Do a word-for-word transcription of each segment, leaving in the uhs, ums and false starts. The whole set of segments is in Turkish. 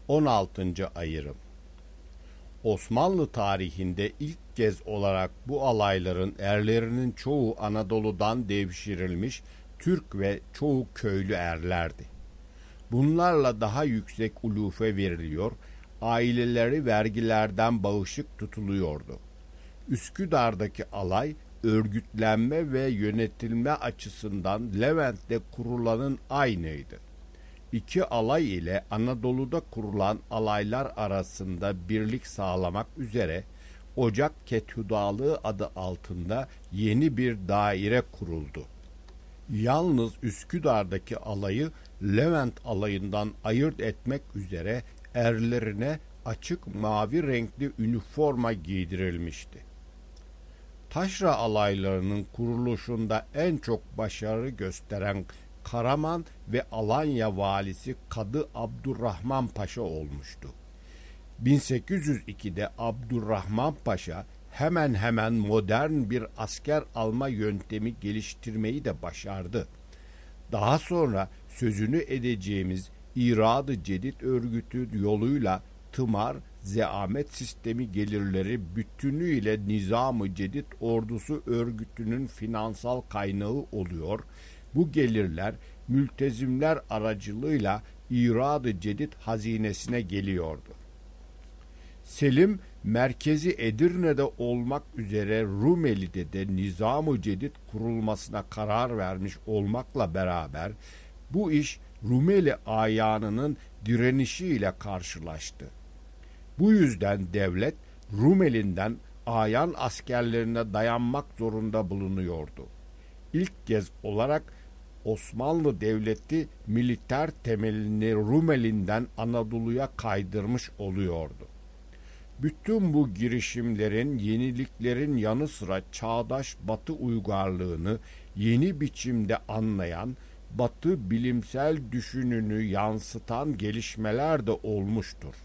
on altıncı ayrım. Osmanlı tarihinde ilk kez olarak bu alayların erlerinin çoğu Anadolu'dan devşirilmiş Türk ve çoğu köylü erlerdi. Bunlarla daha yüksek ulufe veriliyor, aileleri vergilerden bağışık tutuluyordu. Üsküdar'daki alay, örgütlenme ve yönetilme açısından Levent'te kurulanın aynıydı. İki alay ile Anadolu'da kurulan alaylar arasında birlik sağlamak üzere Ocak Kethudalığı adı altında yeni bir daire kuruldu. Yalnız Üsküdar'daki alayı Levent alayından ayırt etmek üzere erlerine açık mavi renkli üniforma giydirilmişti. Taşra alaylarının kuruluşunda en çok başarı gösteren Karaman ve Alanya valisi Kadı Abdurrahman Paşa olmuştu. bin sekiz yüz ikide Abdurrahman Paşa hemen hemen modern bir asker alma yöntemi geliştirmeyi de başardı. Daha sonra sözünü edeceğimiz İrad-ı Cedid örgütü yoluyla tımar, zeamet sistemi gelirleri bütünüyle Nizam-ı Cedid ordusu örgütünün finansal kaynağı oluyor. Bu gelirler mültezimler aracılığıyla İrad-ı Cedid hazinesine geliyordu. Selim merkezi Edirne'de olmak üzere Rumeli'de de Nizam-ı Cedid kurulmasına karar vermiş olmakla beraber bu iş Rumeli ayağının direnişiyle karşılaştı. Bu yüzden devlet Rumeli'nden ayan askerlerine dayanmak zorunda bulunuyordu. İlk kez olarak Osmanlı Devleti militer temelini Rumeli'nden Anadolu'ya kaydırmış oluyordu. Bütün bu girişimlerin, yeniliklerin yanı sıra çağdaş Batı uygarlığını yeni biçimde anlayan, Batı bilimsel düşününü yansıtan gelişmeler de olmuştur.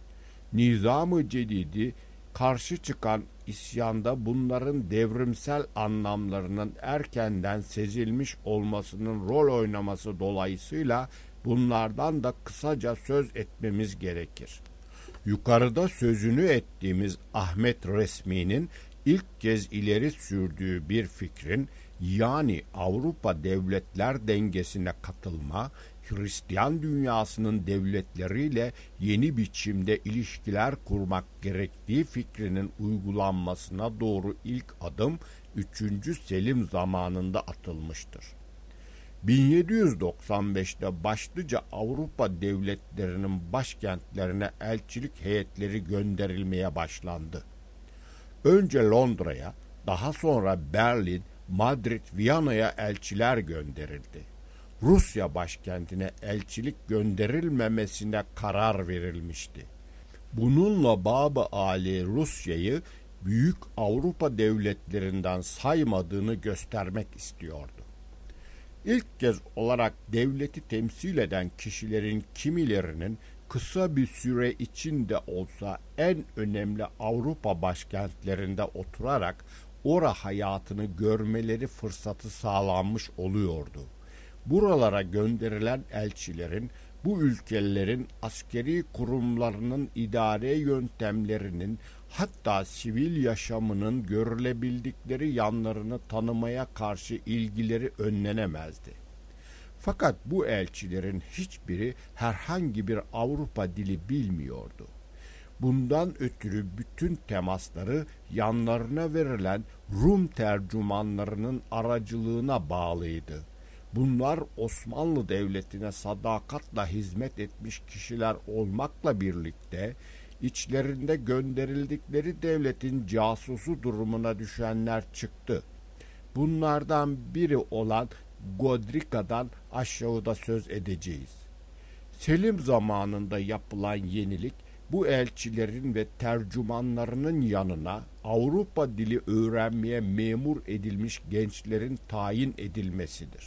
Nizam-ı Cedid'i karşı çıkan isyanda bunların devrimsel anlamlarının erkenden sezilmiş olmasının rol oynaması dolayısıyla bunlardan da kısaca söz etmemiz gerekir. Yukarıda sözünü ettiğimiz Ahmet Resmi'nin ilk kez ileri sürdüğü bir fikrin, yani Avrupa devletler dengesine katılma, Hristiyan dünyasının devletleriyle yeni biçimde ilişkiler kurmak gerektiği fikrinin uygulanmasına doğru ilk adım üçüncü Selim zamanında atılmıştır. bin yedi yüz doksan beşte başlıca Avrupa devletlerinin başkentlerine elçilik heyetleri gönderilmeye başlandı. Önce Londra'ya, daha sonra Berlin, Madrid, Viyana'ya elçiler gönderildi. Rusya başkentine elçilik gönderilmemesine karar verilmişti. Bununla Bab-ı Ali Rusya'yı büyük Avrupa devletlerinden saymadığını göstermek istiyordu. İlk kez olarak devleti temsil eden kişilerin kimilerinin kısa bir süre içinde olsa en önemli Avrupa başkentlerinde oturarak ora hayatını görmeleri fırsatı sağlanmış oluyordu. Buralara gönderilen elçilerin bu ülkelerin askeri kurumlarının idare yöntemlerinin, hatta sivil yaşamının görülebildikleri yanlarını tanımaya karşı ilgileri önlenemezdi. Fakat bu elçilerin hiçbiri herhangi bir Avrupa dili bilmiyordu. Bundan ötürü bütün temasları yanlarına verilen Rum tercümanlarının aracılığına bağlıydı. Bunlar Osmanlı Devleti'ne sadakatle hizmet etmiş kişiler olmakla birlikte içlerinde gönderildikleri devletin casusu durumuna düşenler çıktı. Bunlardan biri olan Godrica'dan aşağıda söz edeceğiz. Selim zamanında yapılan yenilik, bu elçilerin ve tercümanlarının yanına Avrupa dili öğrenmeye memur edilmiş gençlerin tayin edilmesidir.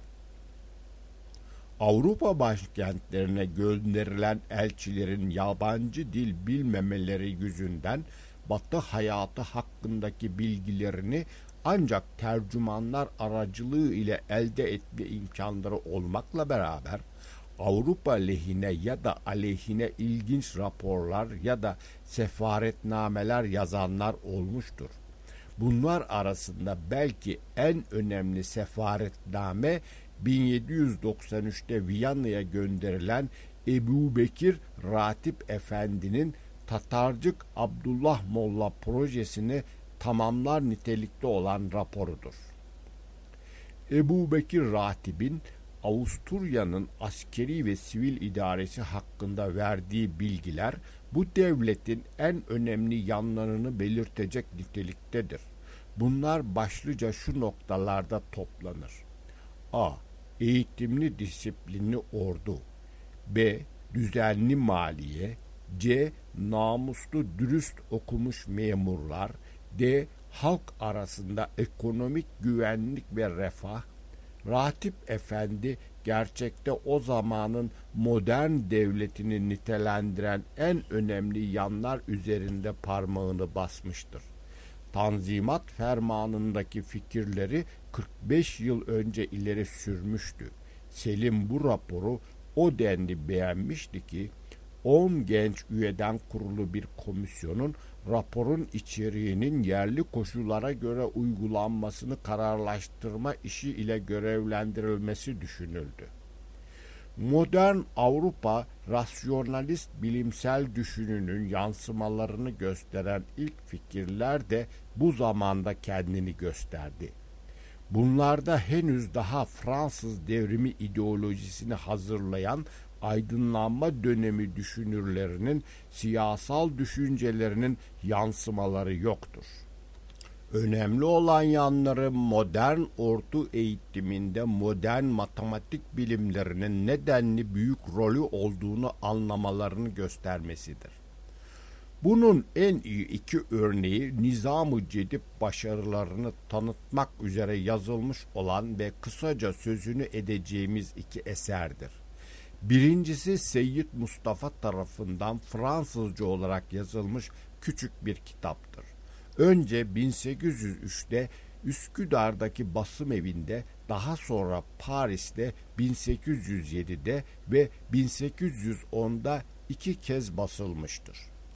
Avrupa başkentlerine gönderilen elçilerin yabancı dil bilmemeleri yüzünden Batı hayatı hakkındaki bilgilerini ancak tercümanlar aracılığı ile elde etme imkanları olmakla beraber Avrupa lehine ya da aleyhine ilginç raporlar ya da sefaretnameler yazanlar olmuştur. Bunlar arasında belki en önemli sefaretname bin yedi yüz doksan üçte Viyana'ya gönderilen Ebubekir Ratip Efendi'nin Tatarcık Abdullah Molla projesini tamamlar nitelikte olan raporudur. Ebubekir Ratip'in Avusturya'nın askeri ve sivil idaresi hakkında verdiği bilgiler bu devletin en önemli yanlarını belirtecek niteliktedir. Bunlar başlıca şu noktalarda toplanır. A. Eğitimli disiplinli ordu. B. Düzenli maliye. C. Namuslu dürüst okumuş memurlar. D. Halk arasında ekonomik güvenlik ve refah. Ratip Efendi gerçekte o zamanın modern devletini nitelendiren en önemli yanlar üzerinde parmağını basmıştır. Tanzimat Fermanı'ndaki fikirleri kırk beş yıl önce ileri sürmüştü. Selim bu raporu o denli beğenmişti ki on genç üyeden kurulu bir komisyonun raporun içeriğinin yerli koşullara göre uygulanmasını kararlaştırma işi ile görevlendirilmesi düşünüldü. Modern Avrupa rasyonalist bilimsel düşününün yansımalarını gösteren ilk fikirler de bu zamanda kendini gösterdi. Bunlarda henüz daha Fransız devrimi ideolojisini hazırlayan aydınlanma dönemi düşünürlerinin siyasal düşüncelerinin yansımaları yoktur. Önemli olan yanları modern ordu eğitiminde modern matematik bilimlerinin nedenli büyük rolü olduğunu anlamalarını göstermesidir. Bunun en iyi iki örneği Nizam-ı Cedid başarılarını tanıtmak üzere yazılmış olan ve kısaca sözünü edeceğimiz iki eserdir. Birincisi Seyyid Mustafa tarafından Fransızca olarak yazılmış küçük bir kitaptır. Önce bin sekiz yüz üçte Üsküdar'daki basım evinde, daha sonra Paris'te bin sekiz yüz yedide ve bin sekiz yüz onda iki kez basılmıştır.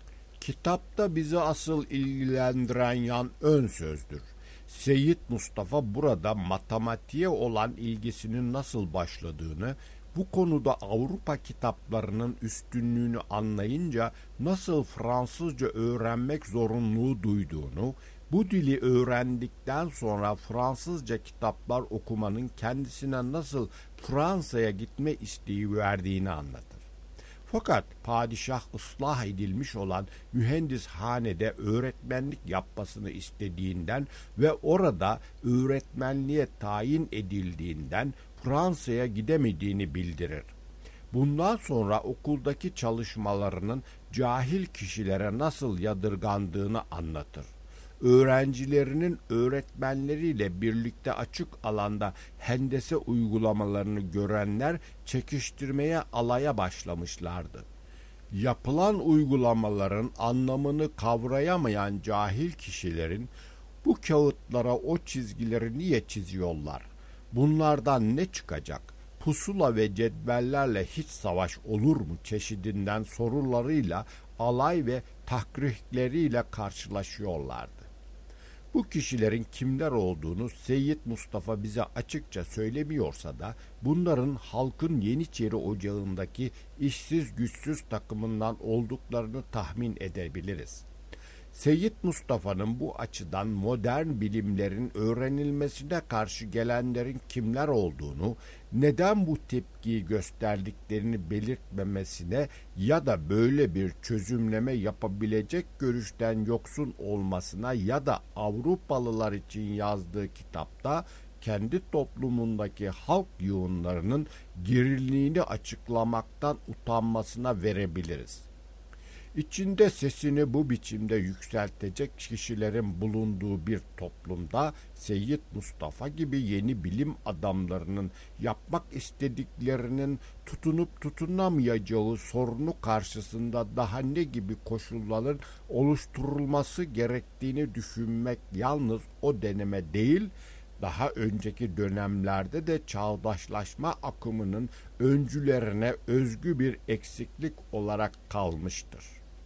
Kitapta bizi asıl ilgilendiren yan ön sözdür. Seyyid Mustafa burada matematiğe olan ilgisinin nasıl başladığını, bu konuda Avrupa kitaplarının üstünlüğünü anlayınca nasıl Fransızca öğrenmek zorunluluğu duyduğunu, bu dili öğrendikten sonra Fransızca kitaplar okumanın kendisine nasıl Fransa'ya gitme isteği verdiğini anlatır. Fakat padişah ıslah edilmiş olan mühendishanede öğretmenlik yapmasını istediğinden ve orada öğretmenliğe tayin edildiğinden Fransa'ya gidemediğini bildirir. Bundan sonra okuldaki çalışmalarının cahil kişilere nasıl yadırgandığını anlatır. Öğrencilerinin öğretmenleriyle birlikte açık alanda hendese uygulamalarını görenler çekiştirmeye, alaya başlamışlardı. Yapılan uygulamaların anlamını kavrayamayan cahil kişilerin bu kağıtlara o çizgileri niye çiziyorlar? Bunlardan ne çıkacak? Pusula ve cetvellerle hiç savaş olur mu çeşidinden sorularıyla, alay ve tahrikleriyle karşılaşıyorlardı. Bu kişilerin kimler olduğunu Seyyid Mustafa bize açıkça söylemiyorsa da bunların halkın Yeniçeri Ocağı'ndaki işsiz güçsüz takımından olduklarını tahmin edebiliriz. Seyyid Mustafa'nın bu açıdan modern bilimlerin öğrenilmesine karşı gelenlerin kimler olduğunu, neden bu tepkiyi gösterdiklerini belirtmemesine ya da böyle bir çözümleme yapabilecek görüşten yoksun olmasına ya da Avrupalılar için yazdığı kitapta kendi toplumundaki halk yığınlarının gerilliğini açıklamaktan utanmasına verebiliriz. İçinde sesini bu biçimde yükseltecek kişilerin bulunduğu bir toplumda Seyyid Mustafa gibi yeni bilim adamlarının yapmak istediklerinin tutunup tutunamayacağı sorunu karşısında daha ne gibi koşulların oluşturulması gerektiğini düşünmek yalnız o deneme değil, daha önceki dönemlerde de çağdaşlaşma akımının öncülerine özgü bir eksiklik olarak kalmıştır.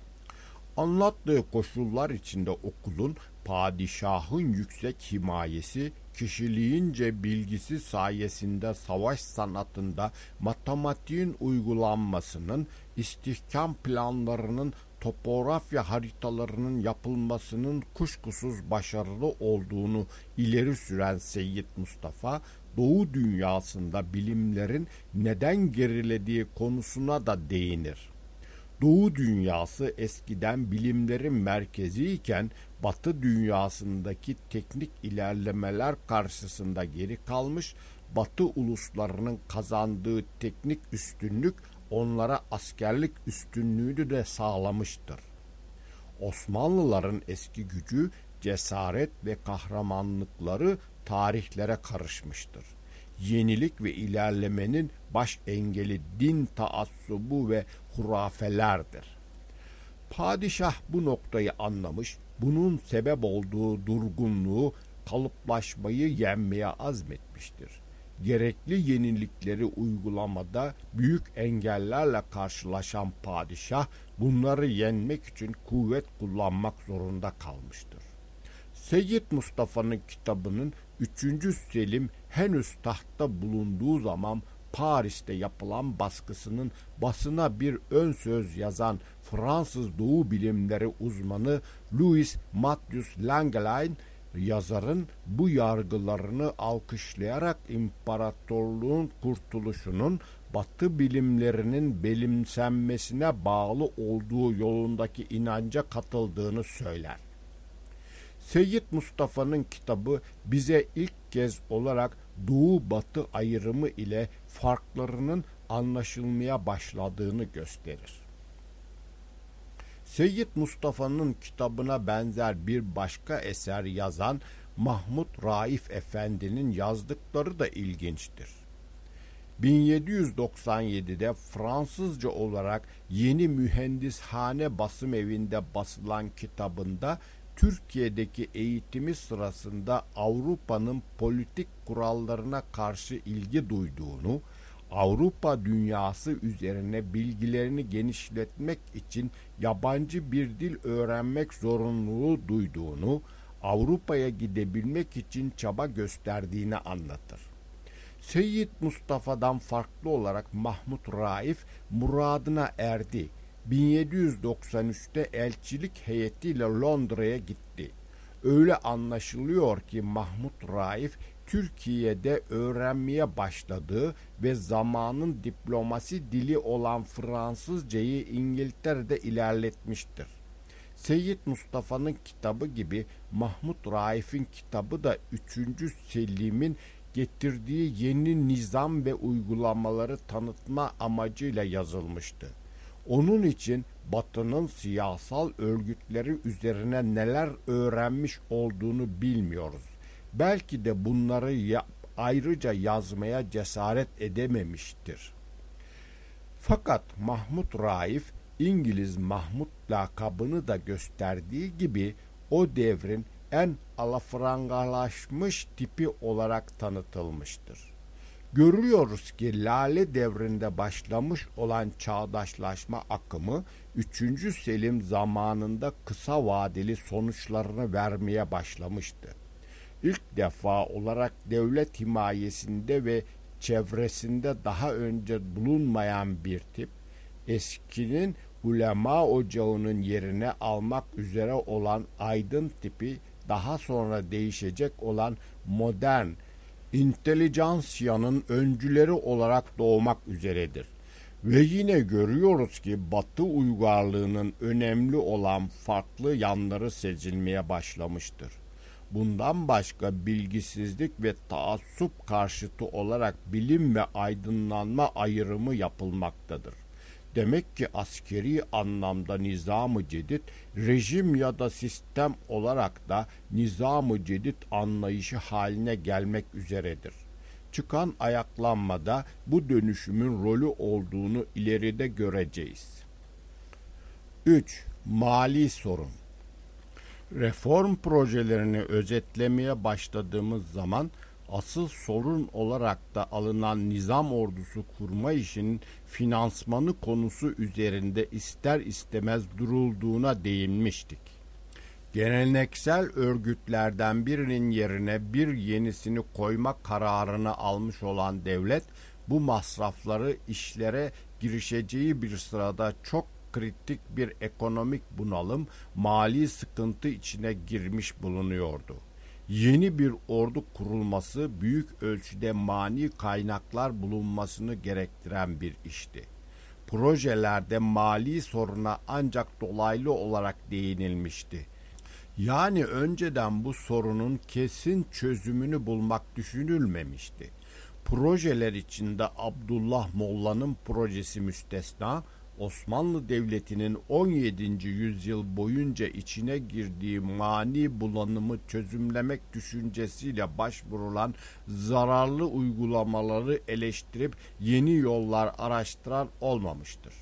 Anlattığı koşullar içinde okulun padişahın yüksek himayesi, kişiliğince bilgisi sayesinde savaş sanatında matematiğin uygulanmasının, istihkam planlarının, topografya haritalarının yapılmasının kuşkusuz başarılı olduğunu ileri süren Seyyid Mustafa, Doğu dünyasında bilimlerin neden gerilediği konusuna da değinir. Doğu dünyası eskiden bilimlerin merkeziyken Batı dünyasındaki teknik ilerlemeler karşısında geri kalmış, Batı uluslarının kazandığı teknik üstünlük onlara askerlik üstünlüğünü de sağlamıştır. Osmanlıların eski gücü, cesaret ve kahramanlıkları tarihlere karışmıştır. Yenilik ve ilerlemenin baş engeli din taassubu ve hurafelerdir. Padişah bu noktayı anlamış, bunun sebep olduğu durgunluğu, kalıplaşmayı yenmeye azmetmiştir. Gerekli yenilikleri uygulamada büyük engellerle karşılaşan padişah, bunları yenmek için kuvvet kullanmak zorunda kalmıştır. Seyyid Mustafa'nın kitabının üçüncü Selim henüz tahtta bulunduğu zaman Paris'te yapılan baskısının basına bir ön söz yazan Fransız Doğu bilimleri uzmanı Louis Mathieu Langevin, yazarın bu yargılarını alkışlayarak imparatorluğun kurtuluşunun Batı bilimlerinin benimsenmesine bağlı olduğu yolundaki inanca katıldığını söyler. Seyyid Mustafa'nın kitabı bize ilk kez olarak Doğu-Batı ayrımı ile farklarının anlaşılmaya başladığını gösterir. Seyyid Mustafa'nın kitabına benzer bir başka eser yazan Mahmud Raif Efendi'nin yazdıkları da ilginçtir. bin yedi yüz doksan yedide Fransızca olarak Yeni Mühendishane Basım Evi'nde basılan kitabında Türkiye'deki eğitimi sırasında Avrupa'nın politik kurallarına karşı ilgi duyduğunu, Avrupa dünyası üzerine bilgilerini genişletmek için yabancı bir dil öğrenmek zorunluluğu duyduğunu, Avrupa'ya gidebilmek için çaba gösterdiğini anlatır. Seyyid Mustafa'dan farklı olarak Mahmud Raif muradına erdi. bin yedi yüz doksan üçte elçilik heyetiyle Londra'ya gitti. Öyle anlaşılıyor ki Mahmud Raif Türkiye'de öğrenmeye başladığı ve zamanın diplomasi dili olan Fransızcayı İngiltere'de ilerletmiştir. Seyyid Mustafa'nın kitabı gibi Mahmud Raif'in kitabı da üçüncü Selim'in getirdiği yeni nizam ve uygulamaları tanıtma amacıyla yazılmıştı. Onun için Batı'nın siyasal örgütleri üzerine neler öğrenmiş olduğunu bilmiyoruz. Belki de bunları ya- ayrıca yazmaya cesaret edememiştir. Fakat Mahmud Raif, İngiliz Mahmud lakabını da gösterdiği gibi o devrin en alafrangalaşmış tipi olarak tanıtılmıştır. Görüyoruz ki Lale devrinde başlamış olan çağdaşlaşma akımı üçüncü Selim zamanında kısa vadeli sonuçlarını vermeye başlamıştı. İlk defa olarak devlet himayesinde ve çevresinde daha önce bulunmayan bir tip, eskinin ulema ocağının yerine almak üzere olan aydın tipi, daha sonra değişecek olan modern intelijansiyanın öncüleri olarak doğmak üzeredir. Ve yine görüyoruz ki Batı uygarlığının önemli olan farklı yanları sezilmeye başlamıştır. Bundan başka bilgisizlik ve taassup karşıtı olarak bilim ve aydınlanma ayrımı yapılmaktadır. Demek ki askeri anlamda nizam-ı cedid, rejim ya da sistem olarak da nizam-ı cedid anlayışı haline gelmek üzeredir. Çıkan ayaklanmada bu dönüşümün rolü olduğunu ileride göreceğiz. üç. Mali sorun. Reform projelerini özetlemeye başladığımız zaman asıl sorun olarak da alınan nizam ordusu kurma işinin finansmanı konusu üzerinde ister istemez durulduğuna değinmiştik. Geleneksel örgütlerden birinin yerine bir yenisini koyma kararını almış olan devlet, bu masrafları işlere girişeceği bir sırada çok kritik bir ekonomik bunalım, mali sıkıntı içine girmiş bulunuyordu. Yeni bir ordu kurulması büyük ölçüde mani kaynaklar bulunmasını gerektiren bir işti. Projelerde mali soruna ancak dolaylı olarak değinilmişti. Yani önceden bu sorunun kesin çözümünü bulmak düşünülmemişti. Projeler içinde Abdullah Molla'nın projesi müstesna, Osmanlı Devleti'nin on yedinci yüzyıl boyunca içine girdiği mani bulanımı çözümlemek düşüncesiyle başvurulan zararlı uygulamaları eleştirip yeni yollar araştıran olmamıştır.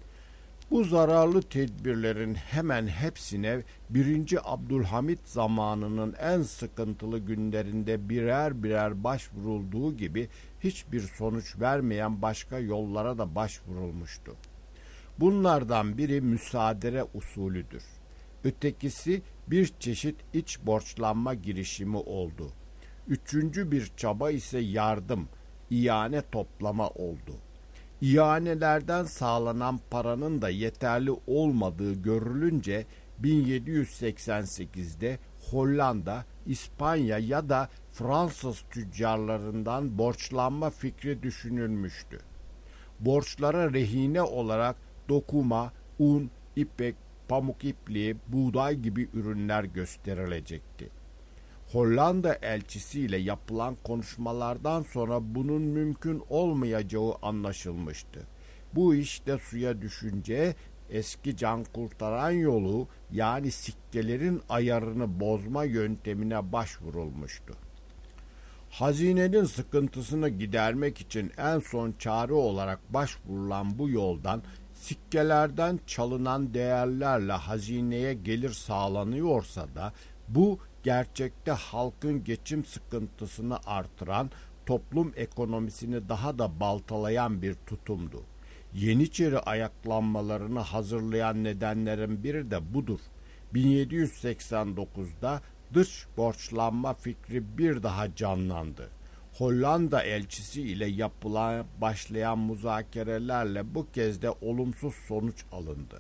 Bu zararlı tedbirlerin hemen hepsine birinci. Abdülhamit zamanının en sıkıntılı günlerinde birer birer başvurulduğu gibi hiçbir sonuç vermeyen başka yollara da başvurulmuştu. Bunlardan biri müsaadere usulüdür. Ötekisi bir çeşit iç borçlanma girişimi oldu. Üçüncü bir çaba ise yardım, ihane toplama oldu. İhanelerden sağlanan paranın da yeterli olmadığı görülünce bin yedi yüz seksen sekizde Hollanda, İspanya ya da Fransız tüccarlarından borçlanma fikri düşünülmüştü. Borçlara rehine olarak dokuma, un, ipek, pamuk ipliği, buğday gibi ürünler gösterilecekti. Hollanda elçisiyle yapılan konuşmalardan sonra bunun mümkün olmayacağı anlaşılmıştı. Bu işte suya düşünce eski can kurtaran yolu, yani sikkelerin ayarını bozma yöntemine başvurulmuştu. Hazinenin sıkıntısını gidermek için en son çare olarak başvurulan bu yoldan sikkelerden çalınan değerlerle hazineye gelir sağlanıyorsa da bu gerçekte halkın geçim sıkıntısını artıran, toplum ekonomisini daha da baltalayan bir tutumdu. Yeniçeri ayaklanmalarını hazırlayan nedenlerin biri de budur. bin yedi yüz seksen dokuzda dış borçlanma fikri bir daha canlandı. Hollanda elçisi ile yapılan başlayan müzakerelerle bu kez de olumsuz sonuç alındı.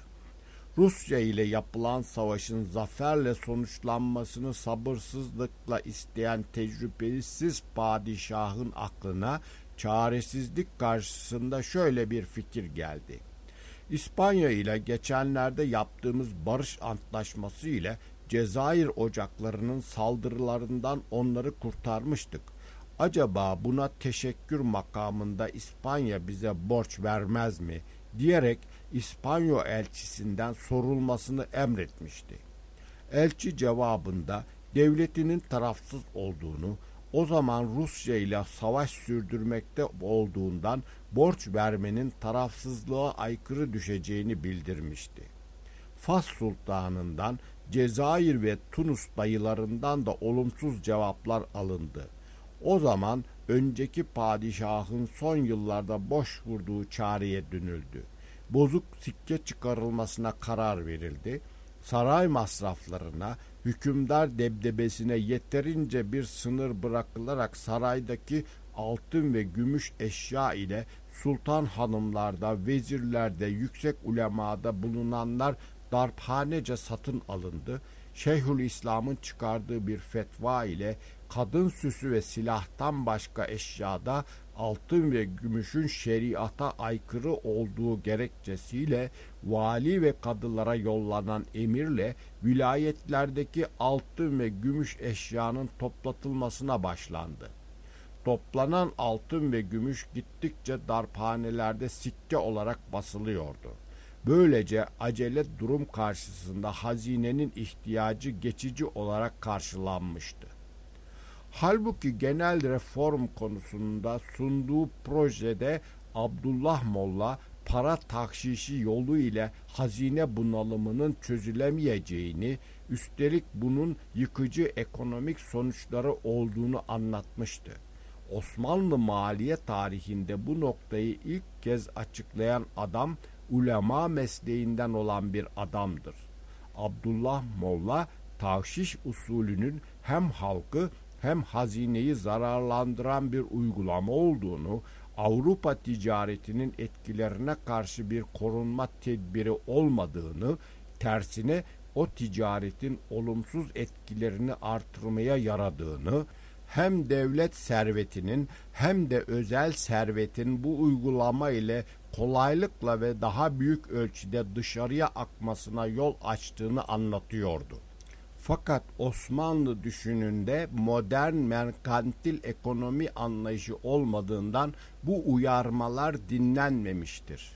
Rusya ile yapılan savaşın zaferle sonuçlanmasını sabırsızlıkla isteyen tecrübesiz padişahın aklına çaresizlik karşısında şöyle bir fikir geldi. İspanya ile geçenlerde yaptığımız barış antlaşması ile Cezayir ocaklarının saldırılarından onları kurtarmıştık. Acaba buna teşekkür makamında İspanya bize borç vermez mi diyerek İspanya elçisinden sorulmasını emretmişti. Elçi cevabında devletinin tarafsız olduğunu, o zaman Rusya ile savaş sürdürmekte olduğundan borç vermenin tarafsızlığa aykırı düşeceğini bildirmişti. Fas Sultanı'ndan, Cezayir ve Tunus dayılarından da olumsuz cevaplar alındı. O zaman önceki padişahın son yıllarda boş vurduğu çareye dönüldü. Bozuk sikke çıkarılmasına karar verildi. Saray masraflarına, hükümdar debdebesine yeterince bir sınır bırakılarak saraydaki altın ve gümüş eşya ile sultan hanımlarda, vezirlerde, yüksek ulemada bulunanlar darphanece satın alındı. Şeyhülislam'ın çıkardığı bir fetva ile kadın süsü ve silahtan başka eşyada altın ve gümüşün şeriata aykırı olduğu gerekçesiyle vali ve kadılara yollanan emirle vilayetlerdeki altın ve gümüş eşyanın toplatılmasına başlandı. Toplanan altın ve gümüş gittikçe darphanelerde sikke olarak basılıyordu. Böylece acele durum karşısında hazinenin ihtiyacı geçici olarak karşılanmıştı. Halbuki genel reform konusunda sunduğu projede Abdullah Molla para tahşişi yolu ile hazine bunalımının çözülemeyeceğini, üstelik bunun yıkıcı ekonomik sonuçları olduğunu anlatmıştı. Osmanlı maliye tarihinde bu noktayı ilk kez açıklayan adam ulema mesleğinden olan bir adamdır. Abdullah Molla, tahşiş usulünün hem halkı hem hazineyi zararlandıran bir uygulama olduğunu, Avrupa ticaretinin etkilerine karşı bir korunma tedbiri olmadığını, tersine o ticaretin olumsuz etkilerini artırmaya yaradığını, hem devlet servetinin hem de özel servetin bu uygulama ile kolaylıkla ve daha büyük ölçüde dışarıya akmasına yol açtığını anlatıyordu. Fakat Osmanlı düşününde modern merkantil ekonomi anlayışı olmadığından bu uyarmalar dinlenmemiştir.